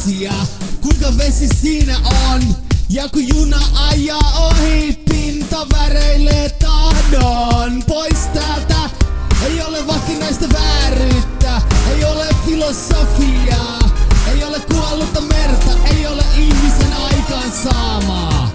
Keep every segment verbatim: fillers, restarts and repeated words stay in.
asia, kuinka vesi siinä on. Ja kun juna ajaa ohi, pinta väreilee tahdon pois täältä. Ei ole vakinaista vääryyttä, ei ole filosofiaa, ei ole kuollutta merta, ei ole ihmisen aikaansaamaa.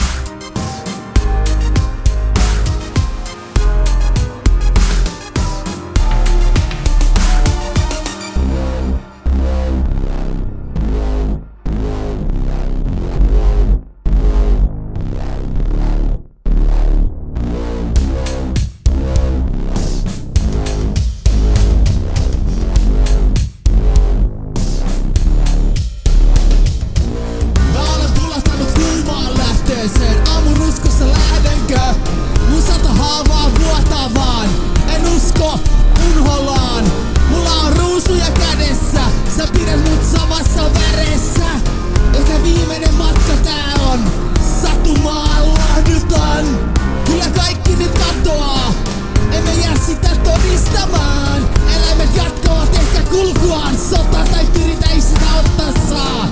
Aamun uskossa lähdenkö? Mun sata haavaa vuotaa vaan. En usko unholaan. Mulla on ruusuja kädessä. Sä pidät mut samassa väressä. Ehkä viimeinen matka tää on. Satumaan lahdutan. Kyllä kaikki nyt katoaa. Emme jää sitä todistamaan. Eläimet jatkavat ehkä kulkuaan. Sota tai yritä ei sitä ottaa saa.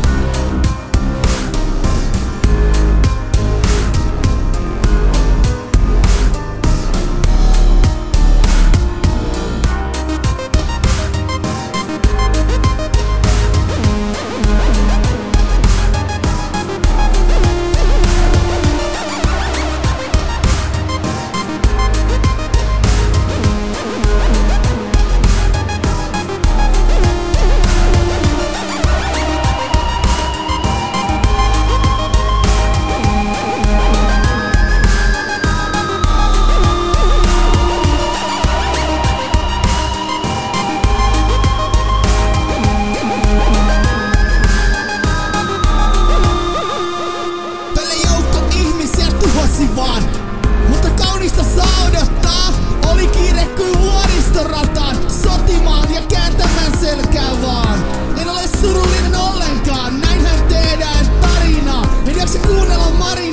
Vaan. Mutta kaunista saa odottaa. Oli kiire kuin vuoristorataan. Sotimaan ja kääntämään selkää vaan. En ole surullinen ollenkaan. Näinhän tehdään tarinaa. En jaksa kuunnella Marinaa.